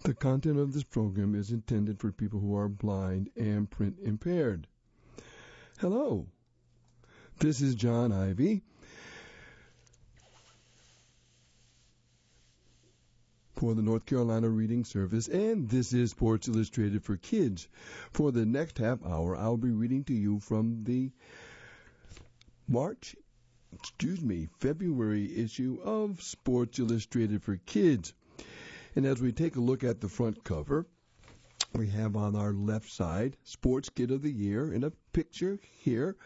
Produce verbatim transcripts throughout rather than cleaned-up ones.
The content of this program is intended for people who are blind and print impaired. Hello, this is John Ivy for the North Carolina Reading Service, and this is Sports Illustrated for Kids. For the next half hour, I'll be reading to you from the March, excuse me, February issue of Sports Illustrated for Kids. And as we take a look at the front cover, we have on our left side Sports Kid of the Year in a picture here.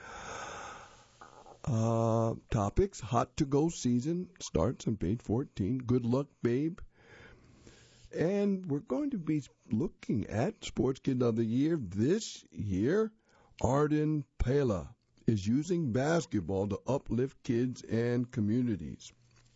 Uh, topics, Hot to Go season starts on page fourteen. Good luck, babe. And we're going to be looking at Sports Kid of the Year this year. Arden Pela is using basketball to uplift kids and communities.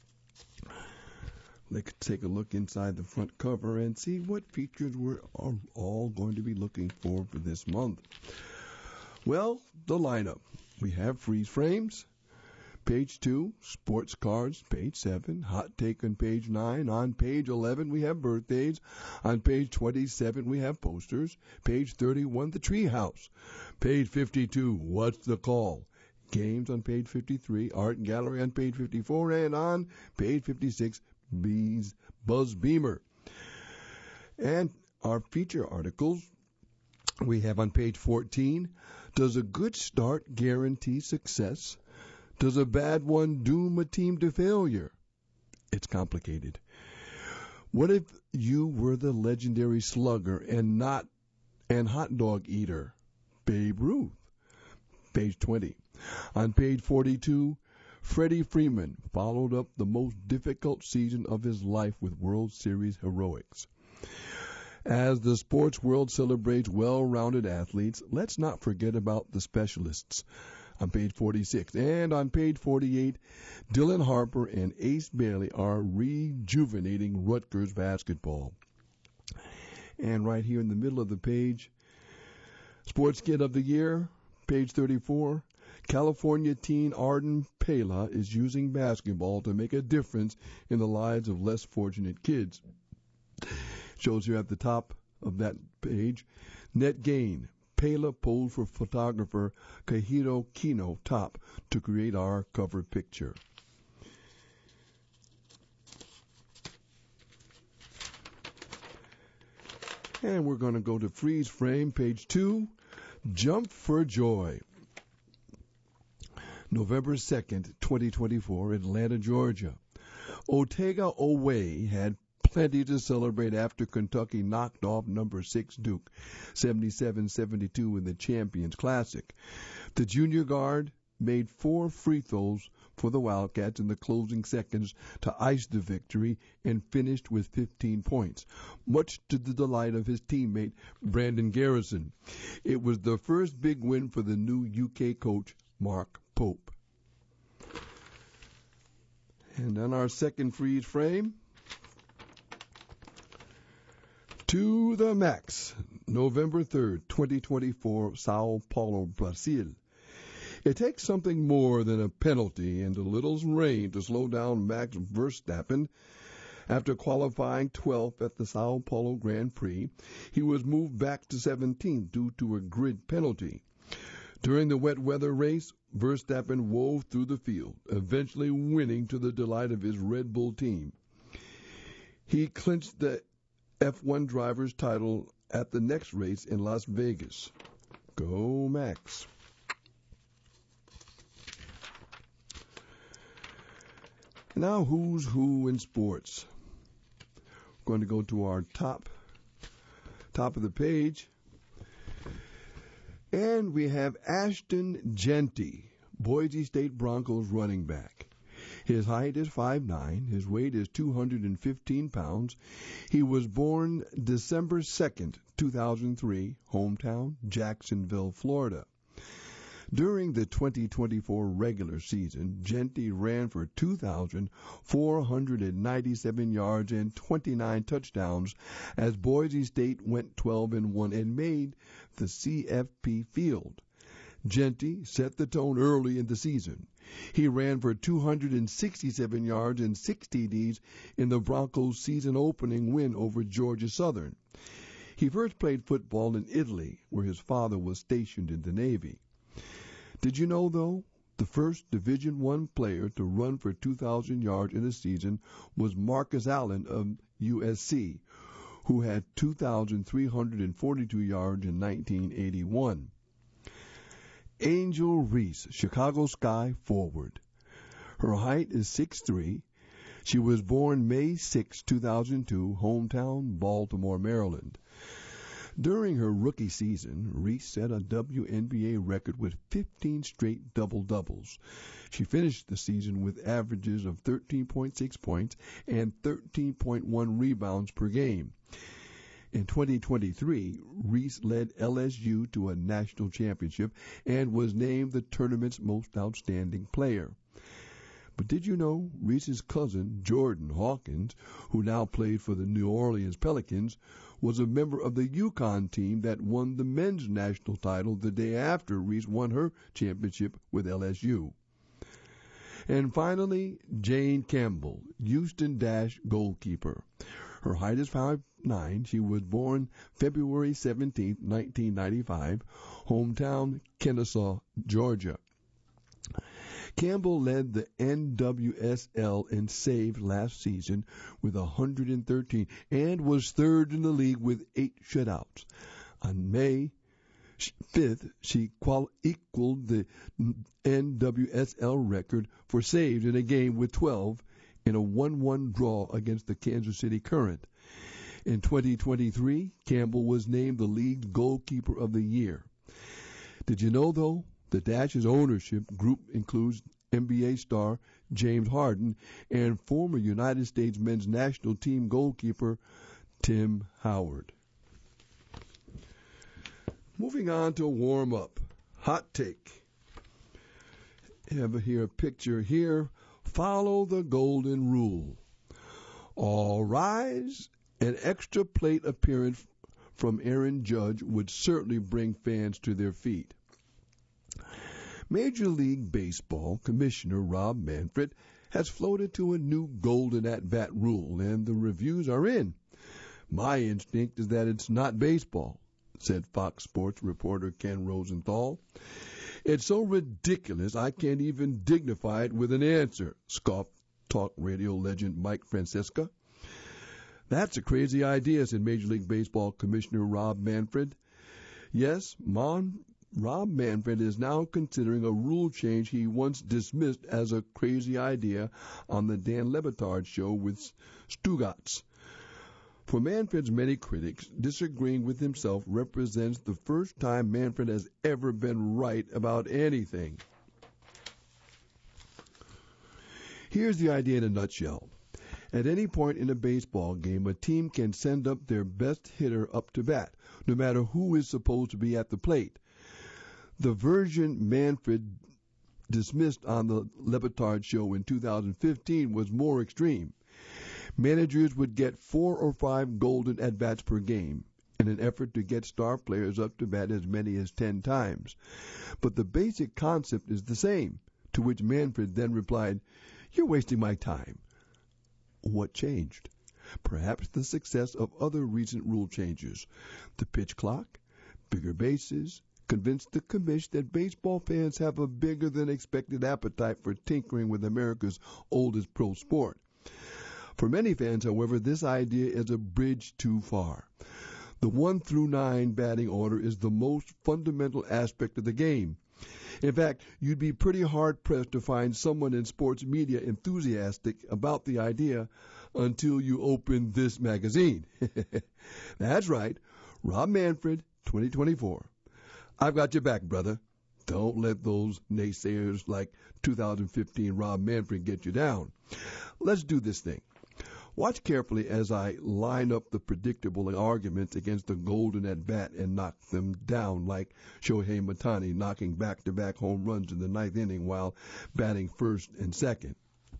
Let's take a look inside the front cover and see what features we're all going to be looking for for this month. Well, the lineup. We have freeze frames, page two, sports cards, page seven, hot take on page nine. On page eleven, we have birthdays. On page twenty-seven, we have posters. Page thirty-one, the treehouse. Page fifty-two, what's the call? Games on page fifty-three, art gallery on page fifty-four, and on page fifty-six, Bees, Buzz Beamer. And our feature articles we have on page fourteen. Does a good start guarantee success? Does a bad one doom a team to failure? It's complicated. What if you were the legendary slugger and not an hot dog eater? Babe Ruth. Page twenty. On page forty-two, Freddie Freeman followed up the most difficult season of his life with World Series heroics. As the sports world celebrates well-rounded athletes, let's not forget about the specialists. On page forty-six and on page forty-eight, Dylan Harper and Ace Bailey are rejuvenating Rutgers basketball. And right here in the middle of the page, Sports Kid of the Year, page thirty-four, California teen Arden Pela is using basketball to make a difference in the lives of less fortunate kids. Shows here at the top of that page, net gain. Pela posed for photographer Kahito Kino Top to create our cover picture. And we're going to go to freeze frame, page two, Jump for Joy. November second, twenty twenty-four, Atlanta, Georgia. Otega Oweh had plenty to celebrate after Kentucky knocked off number six Duke, seventy-seven seventy-two in the Champions Classic. The junior guard made four free throws for the Wildcats in the closing seconds to ice the victory and finished with fifteen points, much to the delight of his teammate Brandon Garrison. It was the first big win for the new U K coach, Mark Pope. And on our second freeze frame, to the max, November third, twenty twenty-four, Sao Paulo, Brazil. It takes something more than a penalty and a little rain to slow down Max Verstappen. After qualifying twelfth at the Sao Paulo Grand Prix, he was moved back to seventeenth due to a grid penalty. During the wet weather race, Verstappen wove through the field, eventually winning to the delight of his Red Bull team. He clinched the F one driver's title at the next race in Las Vegas. Go Max. Now, who's who in sports? We're going to go to our top, top of the page. And we have Ashton Jeanty, Boise State Broncos running back. His height is five nine. His weight is two hundred fifteen pounds. He was born December second, two thousand three, hometown, Jacksonville, Florida. During the twenty twenty-four regular season, Jeanty ran for two thousand four hundred ninety-seven yards and twenty-nine touchdowns as Boise State went twelve and one and made the C F P field. Genty set the tone early in the season. He ran for two hundred sixty-seven yards and six T Ds in the Broncos' season-opening win over Georgia Southern. He first played football in Italy, where his father was stationed in the Navy. Did you know, though, the first Division One player to run for two thousand yards in a season was Marcus Allen of U S C, who had two thousand three hundred forty-two yards in nineteen eighty-one. Angel Reese, Chicago Sky forward. Her height is six foot three. She was born May sixth, two thousand two, hometown Baltimore, Maryland. During her rookie season, Reese set a W N B A record with fifteen straight double-doubles. She finished the season with averages of thirteen point six points and thirteen point one rebounds per game. In twenty twenty-three, Reese led L S U to a national championship and was named the tournament's most outstanding player. But did you know Reese's cousin, Jordan Hawkins, who now played for the New Orleans Pelicans, was a member of the UConn team that won the men's national title the day after Reese won her championship with L S U? And finally, Jane Campbell, Houston Dash goalkeeper. Her height is five foot nine. She was born February seventeenth, nineteen ninety-five, hometown Kennesaw, Georgia. Campbell led the N W S L in saves last season with one hundred thirteen and was third in the league with eight shutouts. On May fifth, she qual- equaled the N W S L record for saves in a game with twelve in a one one draw against the Kansas City Current. In twenty twenty-three, Campbell was named the league's goalkeeper of the year. Did you know, though, the Dash's ownership group includes N B A star James Harden and former United States men's national team goalkeeper Tim Howard. Moving on to warm-up. Hot take. Have here a picture here. Follow the golden rule. All rise. An extra plate appearance from Aaron Judge would certainly bring fans to their feet. Major League Baseball Commissioner Rob Manfred has floated to a new golden at-bat rule, and the reviews are in. My instinct is that it's not baseball, said Fox Sports reporter Ken Rosenthal. It's so ridiculous I can't even dignify it with an answer, scoffed talk radio legend Mike Francesca. That's a crazy idea, said Major League Baseball Commissioner Rob Manfred. Yes, Mon, Rob Manfred is now considering a rule change he once dismissed as a crazy idea on the Dan Le Batard show with Stugotz. For Manfred's many critics, disagreeing with himself represents the first time Manfred has ever been right about anything. Here's the idea in a nutshell. At any point in a baseball game, a team can send up their best hitter up to bat, no matter who is supposed to be at the plate. The version Manfred dismissed on the Le Batard show in two thousand fifteen was more extreme. Managers would get four or five golden at-bats per game in an effort to get star players up to bat as many as ten times. But the basic concept is the same, to which Manfred then replied, "You're wasting my time." What changed? Perhaps the success of other recent rule changes. The pitch clock, bigger bases, convinced the commish that baseball fans have a bigger than expected appetite for tinkering with America's oldest pro sport. For many fans, however, this idea is a bridge too far. The one through nine batting order is the most fundamental aspect of the game. In fact, you'd be pretty hard-pressed to find someone in sports media enthusiastic about the idea until you open this magazine. That's right, Rob Manfred, twenty twenty-four. I've got your back, brother. Don't let those naysayers like two thousand fifteen Rob Manfred get you down. Let's do this thing. Watch carefully as I line up the predictable arguments against the golden at-bat and knock them down, like Shohei Ohtani knocking back-to-back home runs in the ninth inning while batting first and second.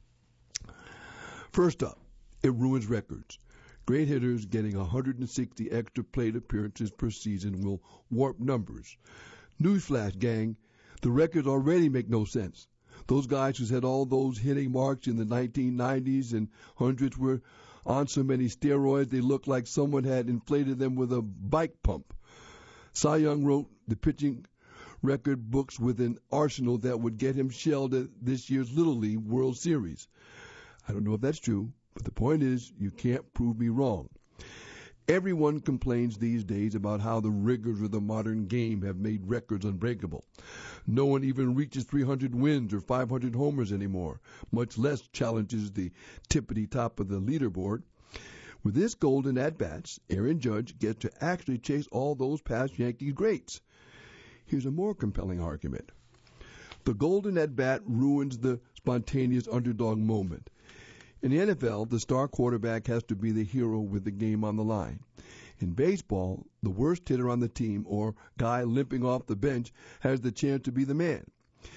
First up, it ruins records. Great hitters getting one hundred sixty extra plate appearances per season will warp numbers. Newsflash, gang, The records already make no sense. Those guys who had all those hitting marks in the nineteen nineties and hundreds were on so many steroids they looked like someone had inflated them with a bike pump. Cy Young wrote the pitching record books with an arsenal that would get him shelled at this year's Little League World Series. I don't know if that's true, but the point is you can't prove me wrong. Everyone complains these days about how the rigors of the modern game have made records unbreakable. No one even reaches three hundred wins or five hundred homers anymore, much less challenges the tippity top of the leaderboard. With this golden at-bats, Aaron Judge gets to actually chase all those past Yankees greats. Here's a more compelling argument. The golden at-bat ruins the spontaneous underdog moment. In the N F L, the star quarterback has to be the hero with the game on the line. In baseball, the worst hitter on the team or guy limping off the bench has the chance to be the man.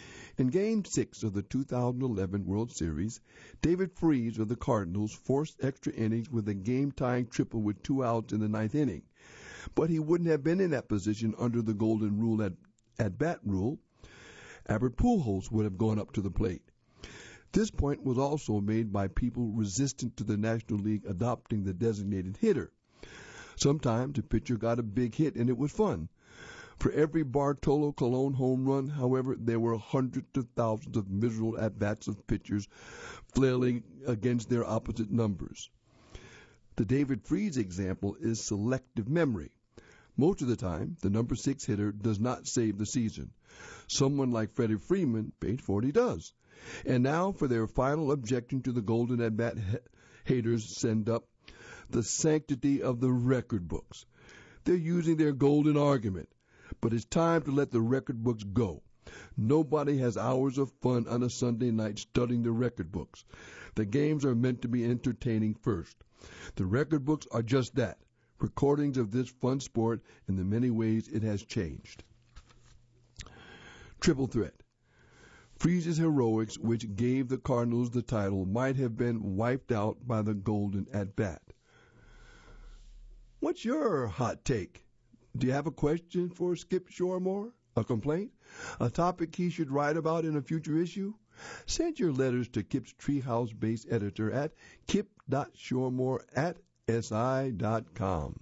In Game six of the two thousand eleven World Series, David Freese of the Cardinals forced extra innings with a game-tying triple with two outs in the ninth inning. But he wouldn't have been in that position under the golden rule at, at-bat rule. Albert Pujols would have gone up to the plate. This point was also made by people resistant to the National League adopting the designated hitter. Sometimes a pitcher got a big hit and it was fun. For every Bartolo Colon home run, however, there were hundreds of thousands of miserable at-bats of pitchers flailing against their opposite numbers. The David Freese example is selective memory. Most of the time, the number six hitter does not save the season. Someone like Freddie Freeman, page forty, does. And now for their final objection to the golden at-bat haters send up the sanctity of the record books. They're using their golden argument, but it's time to let the record books go. Nobody has hours of fun on a Sunday night studying the record books. The games are meant to be entertaining first. The record books are just that, recordings of this fun sport in the many ways it has changed. Triple threat. Freese's heroics, which gave the Cardinals the title, might have been wiped out by the golden at-bat. What's your hot take? Do you have a question for Skip Shoremore? A complaint? A topic he should write about in a future issue? Send your letters to Kip's Treehouse-based editor at kip dot shoremore at s i dot com.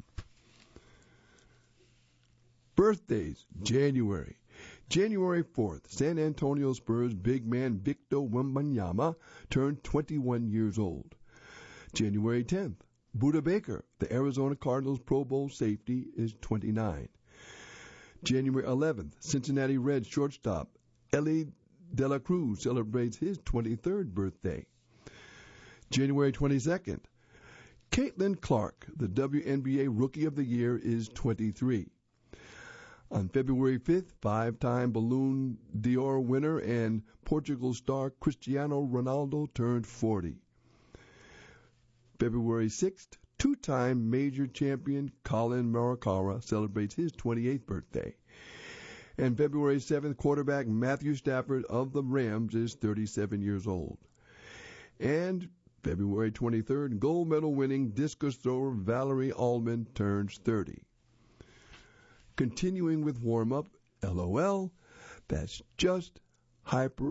Birthdays, January. January fourth, San Antonio Spurs big man Victor Wembanyama turned twenty-one years old. January tenth, Buda Baker, the Arizona Cardinals Pro Bowl safety, is twenty-nine. January eleventh, Cincinnati Reds shortstop Ellie De La Cruz celebrates his twenty-third birthday. January twenty-second, Caitlin Clark, the W N B A Rookie of the Year, is twenty-three. On February fifth, five-time Ballon d'Or winner and Portugal star Cristiano Ronaldo turned forty. February sixth, two-time major champion Colin Morikawa celebrates his twenty-eighth birthday. And February seventh, quarterback Matthew Stafford of the Rams is thirty-seven years old. And February twenty-third, gold medal winning discus thrower Valerie Allman turns thirty. Continuing with warm-up, LOL, that's just hyper,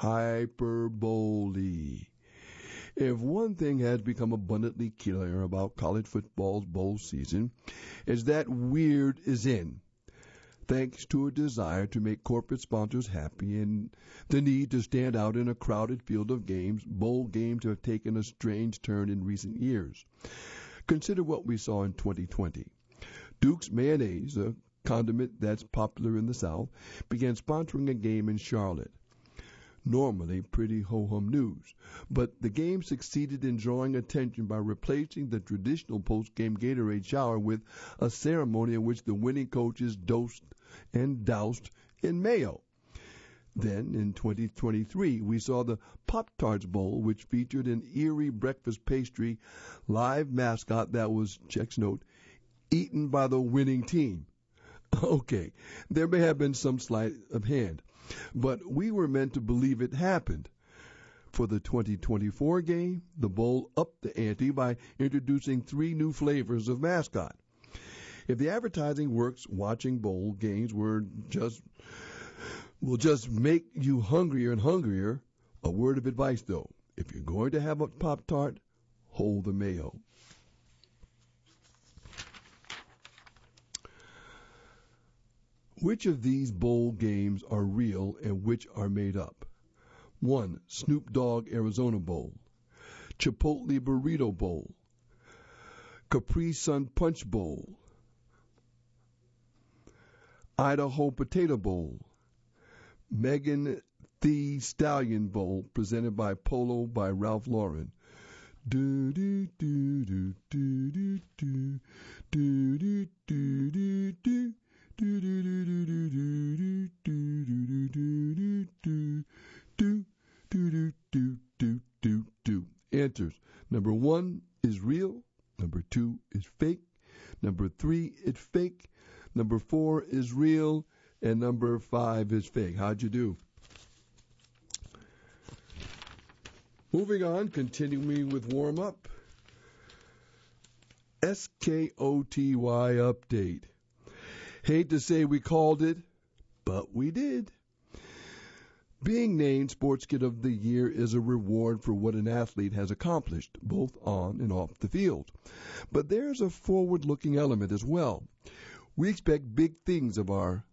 hyperbole. If one thing has become abundantly clear about college football's bowl season, is that weird is in. Thanks to a desire to make corporate sponsors happy and the need to stand out in a crowded field of games, bowl games have taken a strange turn in recent years. Consider what we saw in twenty twenty. Duke's Mayonnaise, a condiment that's popular in the South, began sponsoring a game in Charlotte. Normally pretty ho-hum news, but the game succeeded in drawing attention by replacing the traditional post-game Gatorade shower with a ceremony in which the winning coaches dosed and doused in mayo. Then, in twenty twenty-three, we saw the Pop-Tarts Bowl, which featured an eerie breakfast pastry live mascot that was, checks note, eaten by the winning team. Okay, there may have been some sleight of hand, but we were meant to believe it happened. For the twenty twenty-four game, the bowl upped the ante by introducing three new flavors of mascot. If the advertising works, watching bowl games were just will just make you hungrier and hungrier. A word of advice, though. If you're going to have a Pop-Tart, hold the mayo. Which of these bowl games are real and which are made up? One. Snoop Dogg Arizona Bowl. Chipotle Burrito Bowl. Capri Sun Punch Bowl. Idaho Potato Bowl. Megan Thee Stallion Bowl, presented by Polo by Ralph Lauren. Do do do do do do do do do do do do. Do do do do do do do do do do do do do do do do. Answers. Number one is real. Number two is fake. Number three is fake. Number four is real. And number five is fake. How'd you do? Moving on, continuing with warm-up. S K O T Y update. Hate to say we called it, but we did. Being named Sports Kid of the Year is a reward for what an athlete has accomplished, both on and off the field. But there's a forward-looking element as well. We expect big things of our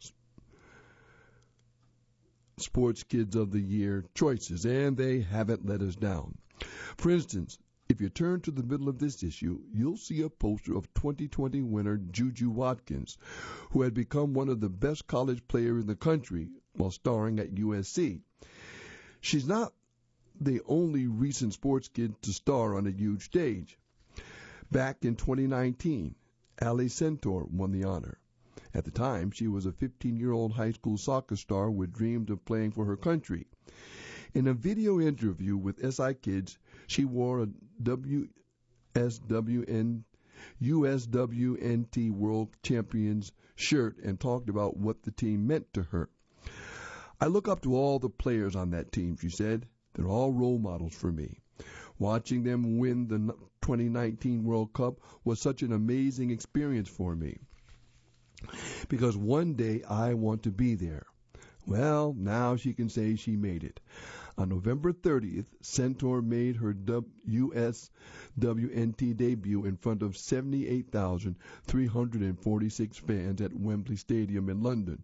Sports Kids of the Year choices, and they haven't let us down. For instance, if you turn to the middle of this issue, you'll see a poster of twenty twenty winner Juju Watkins, who had become one of the best college players in the country while starring at U S C. She's not the only recent sports kid to star on a huge stage. Back in twenty nineteen, Ali Centaur won the honor. At the time, she was a fifteen-year-old high school soccer star with dreams of playing for her country. In a video interview with S I Kids, she wore a W S W N, U S W N T World Champions shirt and talked about what the team meant to her. I look up to all the players on that team, she said. They're all role models for me. Watching them win the twenty nineteen World Cup was such an amazing experience for me, because one day I want to be there. Well, now she can say she made it. On November thirtieth, Centaur made her U S W N T debut in front of seventy-eight thousand three hundred forty-six fans at Wembley Stadium in London.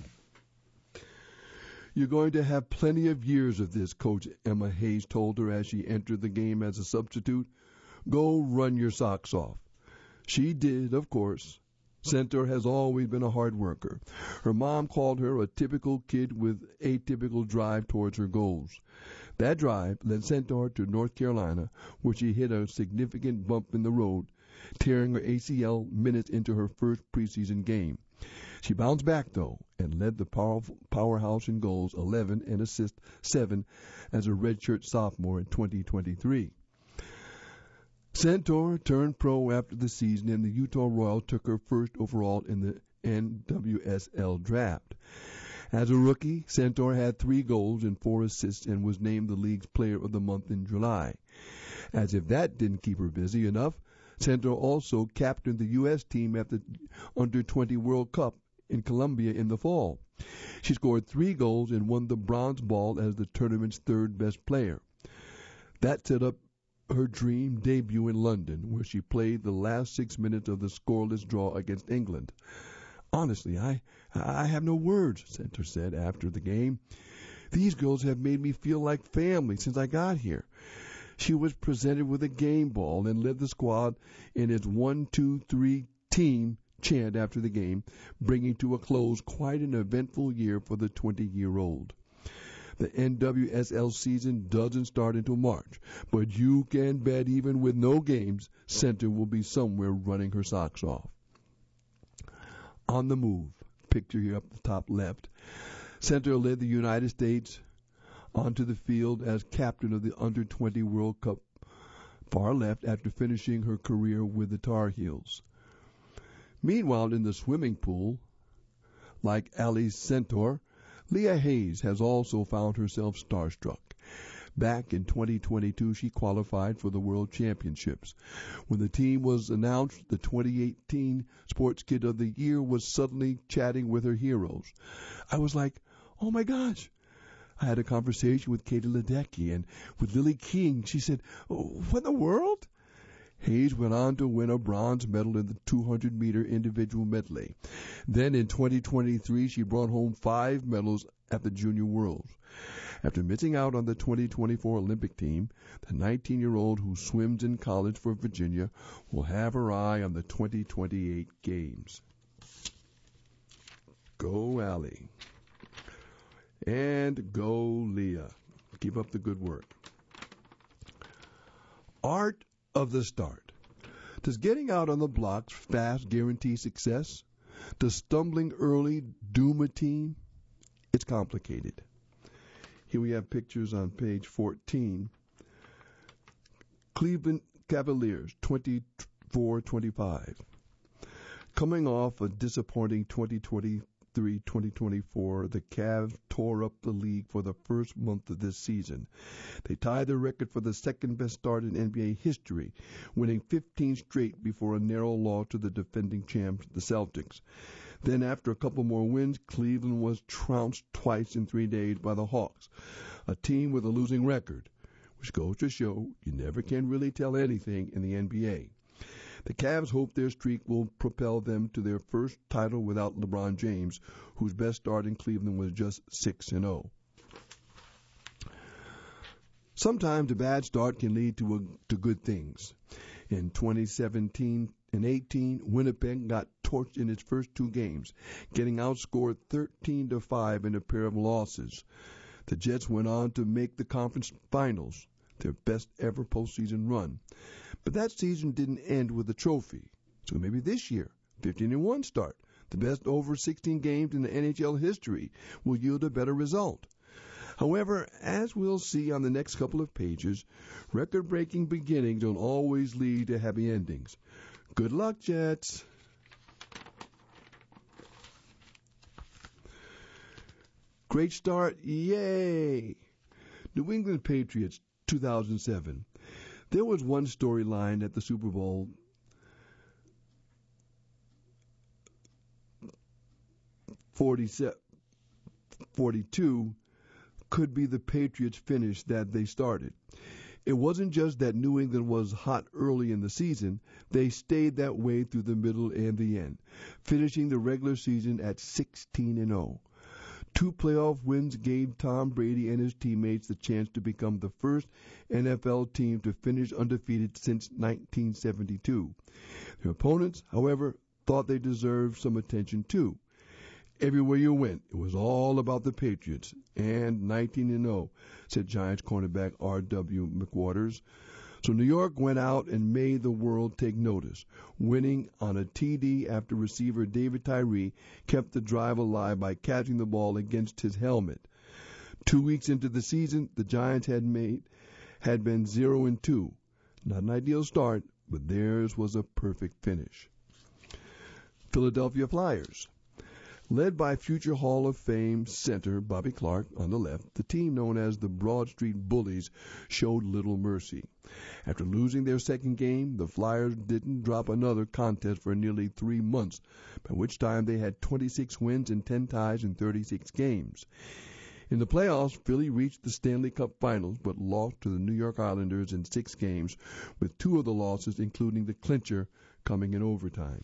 You're going to have plenty of years of this, Coach Emma Hayes told her as she entered the game as a substitute. Go run your socks off. She did, of course. Centaur has always been a hard worker. Her mom called her a typical kid with atypical drive towards her goals. That drive led Centaur to North Carolina, where she hit a significant bump in the road, tearing her A C L minutes into her first preseason game. She bounced back, though, and led the powerful powerhouse in goals, eleven, and assists, seven, as a redshirt sophomore in twenty twenty-three. Centaur turned pro after the season, and the Utah Royals took her first overall in the N W S L draft. As a rookie, Centaur had three goals and four assists and was named the league's player of the month in July. As if that didn't keep her busy enough, Centaur also captained the U S team at the under twenty World Cup in Colombia in the fall. She scored three goals and won the bronze ball as the tournament's third best player. That set up her dream debut in London, where she played the last six minutes of the scoreless draw against England. Honestly, I I have no words, Centaur said after the game. These girls have made me feel like family since I got here. She was presented with a game ball and led the squad in its one two three team chant after the game, bringing to a close quite an eventful year for the twenty-year-old. The N W S L season doesn't start until March, but you can bet even with no games, Centaur will be somewhere running her socks off. On the move, picture here up the top left, Centaur led the United States onto the field as captain of the under twenty World Cup, far left, after finishing her career with the Tar Heels. Meanwhile, in the swimming pool, like Ali Centaur, Leah Hayes has also found herself starstruck. Back in twenty twenty-two, she qualified for the World Championships. When the team was announced, the twenty eighteen Sports Kid of the Year was suddenly chatting with her heroes. I was like, Oh my gosh. I had a conversation with Katie Ledecky and with Lily King. She said, oh, what in the world? Hayes went on to win a bronze medal in the two hundred meter individual medley. Then in twenty twenty-three, she brought home five medals at the Junior Worlds. After missing out on the twenty twenty-four Olympic team, the nineteen-year-old who swims in college for Virginia will have her eye on the twenty twenty-eight Games. Go Allie. And go Leah. Keep up the good work. Art of the start. Does getting out on the blocks fast guarantee success? Does stumbling early doom a team? It's complicated. Here we have pictures on page fourteen. Cleveland Cavaliers, twenty-four twenty-five. Coming off a disappointing twenty twenty-three twenty twenty-four, the Cavs tore up the league for the first month of this season. They tied the record for the second-best start in N B A history, winning fifteen straight before a narrow loss to the defending champs, the Celtics. Then, after a couple more wins, Cleveland was trounced twice in three days by the Hawks, a team with a losing record, which goes to show you never can really tell anything in the N B A. The Cavs hope their streak will propel them to their first title without LeBron James, whose best start in Cleveland was just six and oh. Sometimes a bad start can lead to, a, to good things. In twenty seventeen and eighteen, Winnipeg got torched in its first two games, getting outscored thirteen to five in a pair of losses. The Jets went on to make the conference finals, their best ever postseason run. But that season didn't end with a trophy. So maybe this year, fifteen and one start, the best over sixteen games in the N H L history, will yield a better result. However, as we'll see on the next couple of pages, record-breaking beginnings don't always lead to happy endings. Good luck, Jets. Great start, yay! New England Patriots, two thousand seven. There was one storyline at the Super Bowl forty-two could be the Patriots' finish that they started. It wasn't just that New England was hot early in the season. They stayed that way through the middle and the end, finishing the regular season at sixteen and oh. Two playoff wins gave Tom Brady and his teammates the chance to become the first N F L team to finish undefeated since nineteen seventy-two. Their opponents, however, thought they deserved some attention too. Everywhere you went, it was all about the Patriots, and nineteen and oh, said Giants cornerback R W McWaters. So New York went out and made the world take notice, winning on a T D after receiver David Tyree kept the drive alive by catching the ball against his helmet. Two weeks into the season, the Giants had made had been zero and two. Not an ideal start, but theirs was a perfect finish. Philadelphia Flyers. Led by future Hall of Fame center Bobby Clark on the left, the team known as the Broad Street Bullies showed little mercy. After losing their second game, the Flyers didn't drop another contest for nearly three months, by which time they had twenty-six wins and ten ties in thirty-six games. In the playoffs, Philly reached the Stanley Cup Finals but lost to the New York Islanders in six games, with two of the losses, including the clincher, coming in overtime.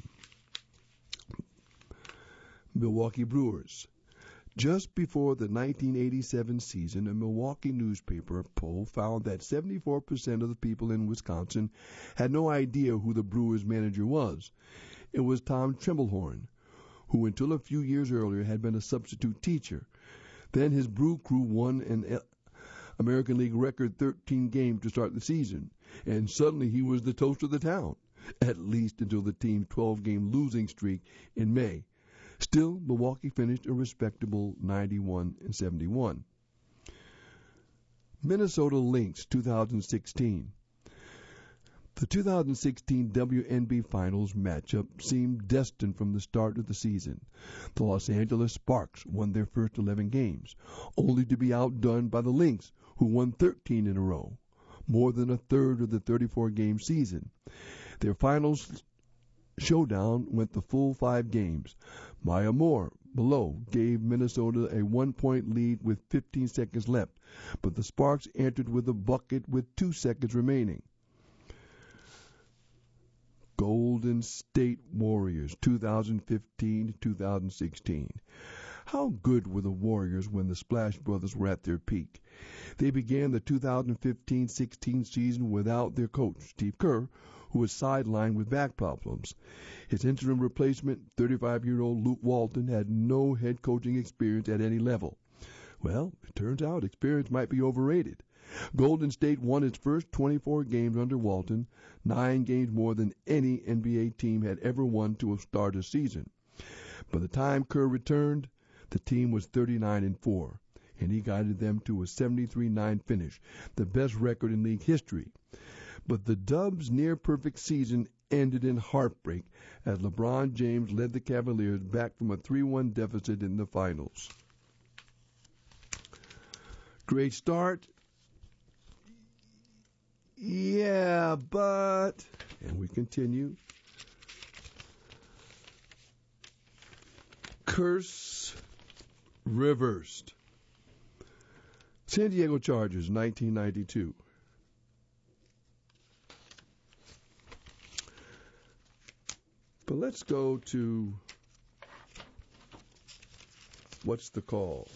Milwaukee Brewers. Just before the nineteen eighty-seven season, a Milwaukee newspaper poll found that seventy-four percent of the people in Wisconsin had no idea who the Brewers manager was. It was Tom Tremblehorn, who until a few years earlier had been a substitute teacher. Then his Brew Crew won an American League record thirteen games to start the season, and suddenly he was the toast of the town, at least until the team's twelve-game losing streak in May. Still, Milwaukee finished a respectable ninety-one and seventy-one. Minnesota Lynx two thousand sixteen. The two thousand sixteen W N B Finals matchup seemed destined from the start of the season. The Los Angeles Sparks won their first eleven games, only to be outdone by the Lynx, who won thirteen in a row, more than a third of the thirty-four game season. Their finals showdown went the full five games. Maya Moore below gave Minnesota a one-point lead with fifteen seconds left, but the Sparks entered with a bucket with two seconds remaining. Golden State Warriors, two thousand fifteen to two thousand sixteen. How good were the Warriors when the Splash Brothers were at their peak? They began the two thousand fifteen sixteen season without their coach, Steve Kerr, who was sidelined with back problems. His interim replacement, thirty-five-year-old Luke Walton, had no head coaching experience at any level. Well, it turns out experience might be overrated. Golden State won its first twenty-four games under Walton, nine games more than any N B A team had ever won to start a season. By the time Kerr returned, the team was thirty-nine and four, and he guided them to a seventy-three nine finish, the best record in league history. But the Dubs' near-perfect season ended in heartbreak as LeBron James led the Cavaliers back from a three one deficit in the finals. Great start. Yeah, but, and we continue. Curse reversed. San Diego Chargers, nineteen ninety-two. But let's go to what's the call?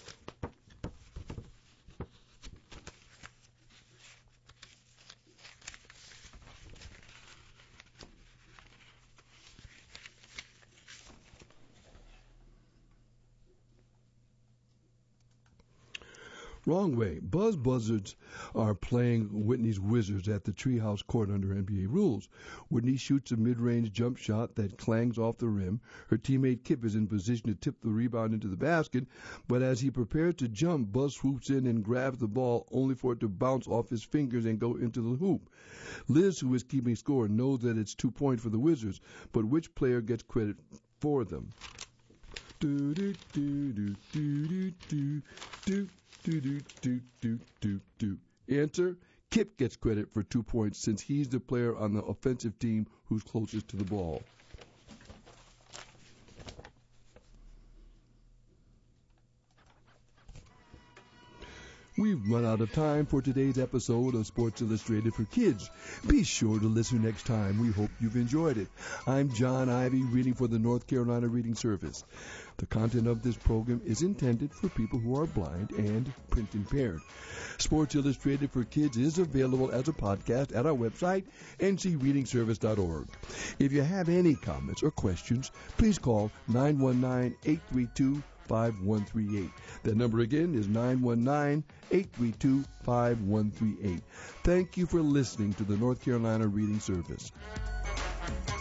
Wrong way. Buzz Buzzards are playing Whitney's Wizards at the Treehouse Court under N B A rules. Whitney shoots a mid-range jump shot that clangs off the rim. Her teammate Kip is in position to tip the rebound into the basket, but as he prepares to jump, Buzz swoops in and grabs the ball, only for it to bounce off his fingers and go into the hoop. Liz, who is keeping score, knows that it's two points for the Wizards, but which player gets credit for them? Do do do do do do do. Do, do, do, do, do, do. Answer, Kip gets credit for two points since he's the player on the offensive team who's closest to the ball. We've run out of time for today's episode of Sports Illustrated for Kids. Be sure to listen next time. We hope you've enjoyed it. I'm John Ivy, reading for the North Carolina Reading Service. The content of this program is intended for people who are blind and print impaired. Sports Illustrated for Kids is available as a podcast at our website, n c reading service dot org. If you have any comments or questions, please call nine one nine, eight three two, five one three eight. That number again is nine one nine, eight three two, five one three eight. Thank you for listening to the North Carolina Reading Service.